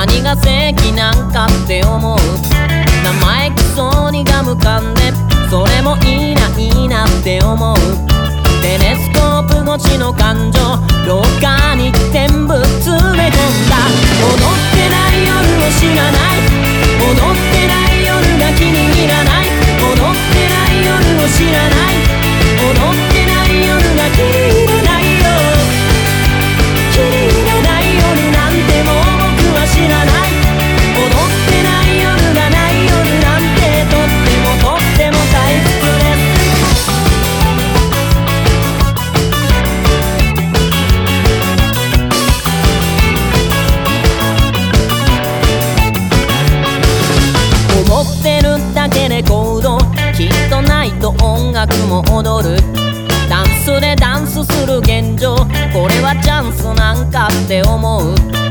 何が正義なんかって思う。生意気そうにガム噛んで、それもいいないいなって思う。テレスコープ越しの感情、廊下に全部詰め込んだ。踊ってない夜を知らない、踊ってない夜が気に入らない、踊ってない夜を知らない、踊ってない夜が気に入らないよ。気に入らない夜なんてもう僕は知らない。踊ってない夜がない夜なんてとっても退屈です。思ってるだけで行動、きっとないと音楽も踊る。ダンスでダンスする現状、これはチャンスなんかって思う。